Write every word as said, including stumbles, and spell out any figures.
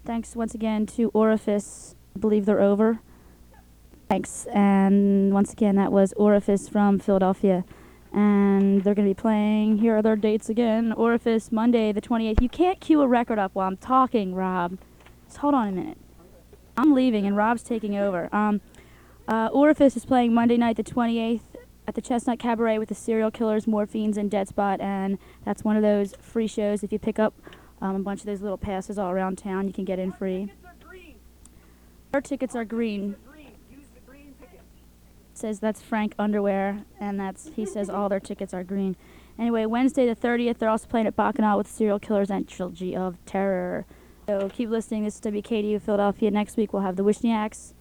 Thanks once again to Orifice. I believe they're over. Thanks. And once again, that was Orifice from Philadelphia. And they're going to be playing. Here are their dates again. Orifice, Monday the twenty-eighth. You can't cue a record up while I'm talking, Rob. Just hold on a minute. I'm leaving, and Rob's taking over. Um, uh, Orifice is playing Monday night the twenty-eighth at the Chestnut Cabaret with the Serial Killers, Morphines, and Dead Spot. And that's one of those free shows. If you pick up um, a bunch of those little passes all around town, you can get in free. Our tickets are green. Says that's Frank Underwear, and that's he says all their tickets are green. Anyway, Wednesday the thirtieth, they're also playing at Bacchanal with Serial Killers and Trilogy of Terror. So keep listening. This is W K D U Philadelphia. Next week we'll have the Wishniaks.